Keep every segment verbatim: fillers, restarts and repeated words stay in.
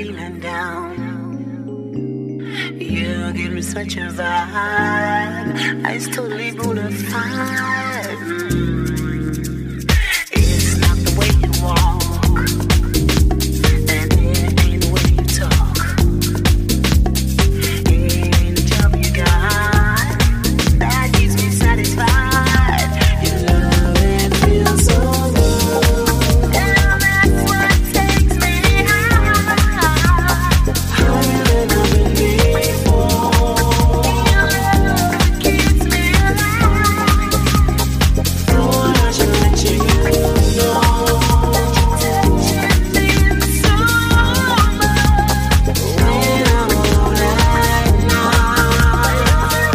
feeling down. You give me such a vibe. It's totally bona fide. Mm. It's not the way you walk, and it ain't the way you talk. It ain't the job you got that keeps me satisfied. Your love, it feels so good. And that's what takes me high, higher than I've been before. Your love keeps me alive. Thought I should let you know that you're touching me so much when I'm alone at night.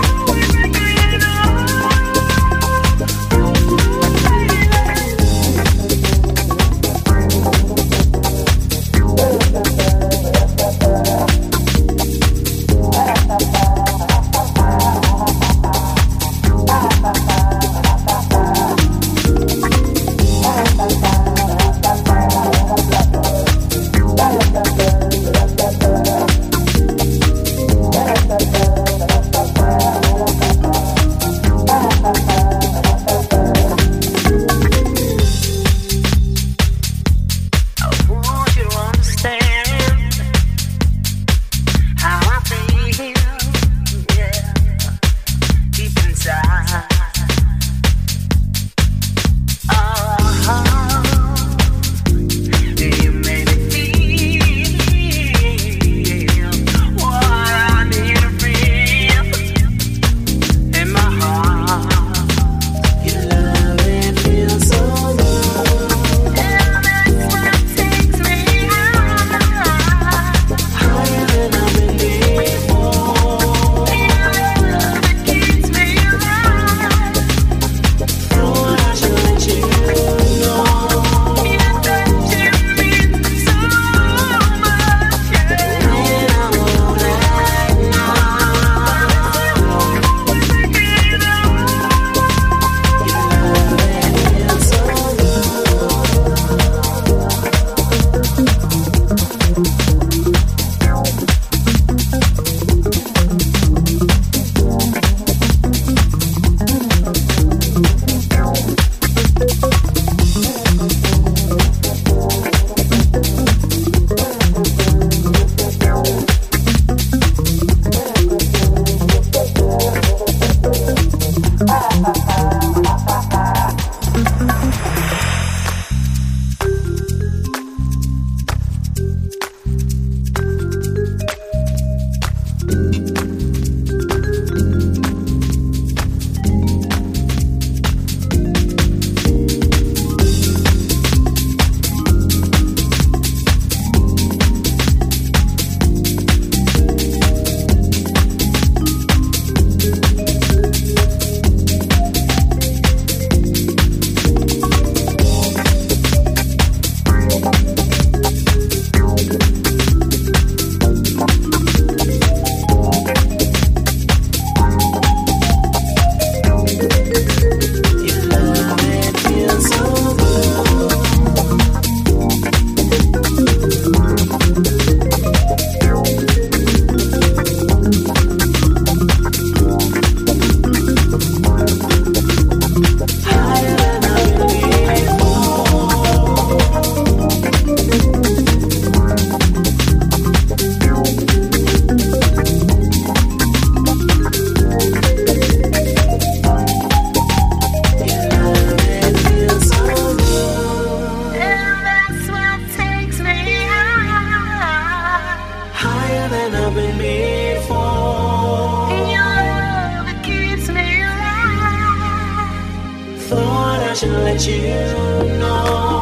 I want you to understand how I feel, yeah, deep inside. Oh, you made me feel what I need to feel in my heart. Your love, it feels so good. And that's what takes me high, higher than I've been before. Your love, it keeps me alive. Thought I should let you know you're touching me so much, yeah. When I'm alone at night, your love, it feels so Your love, it feels so higher than I've been Your love, it feels so good. And that's what takes me high, higher than I've been before. Your love, it keeps me alive. Thought I should let you know